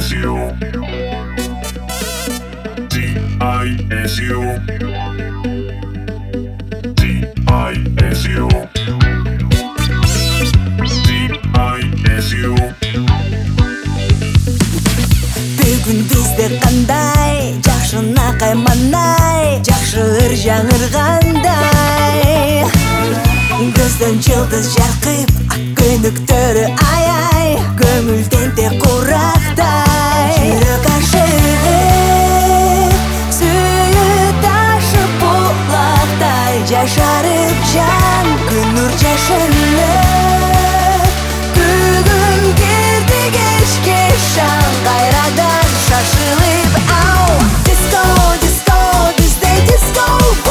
D-I-S-U D-I-S-U D-I-S-U D-I-S-U Бүгін бізде қандай жақшы нақай маңай жақшы жаңырғандай көзден жұлдыз жарқып ақ көңілдері ай-ай көңілден де құрақтай жүрек ашып сүйіп ашып бұлақтай жашарып жан күн нұр жашынып бүгін келді кешке шаң қайрадан шашылып ау диско диско бізде диско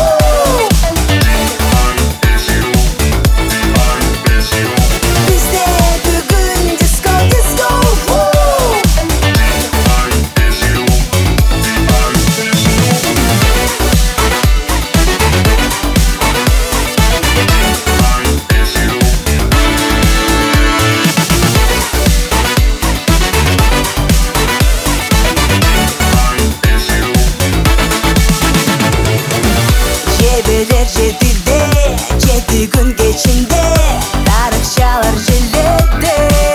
бізде бүгін диско диско Жебелер жетіде жеті күн кешінде тарихшалар желеді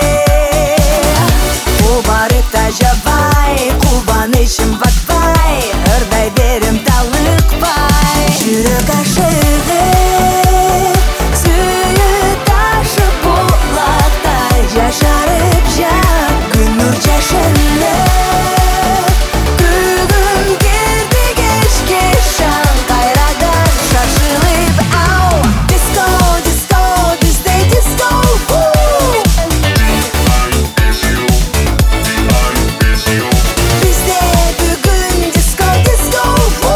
Құбарыта жабай қубанышым батпай ырдай берем талықпай жүрек ашығып сүйіп ашып бұлақтай жашарып жан күн нұр жашынып бүгін келді кешке шаң қайрадан шашылып ау диско диско бізде диско бізде бүгін диско диско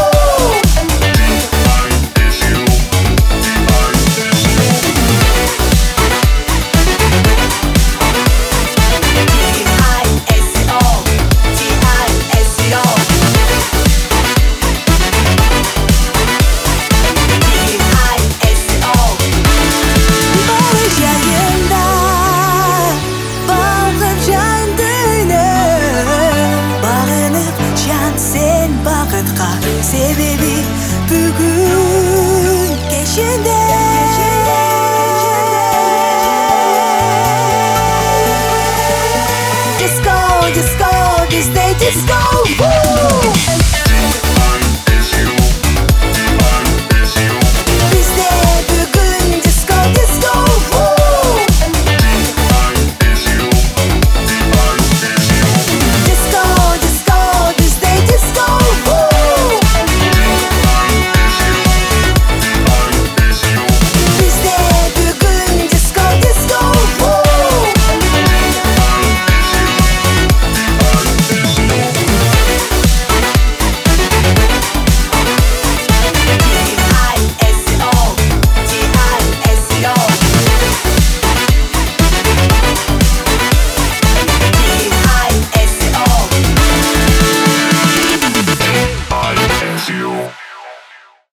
себебі бүгін кешінде диско диско бізде диско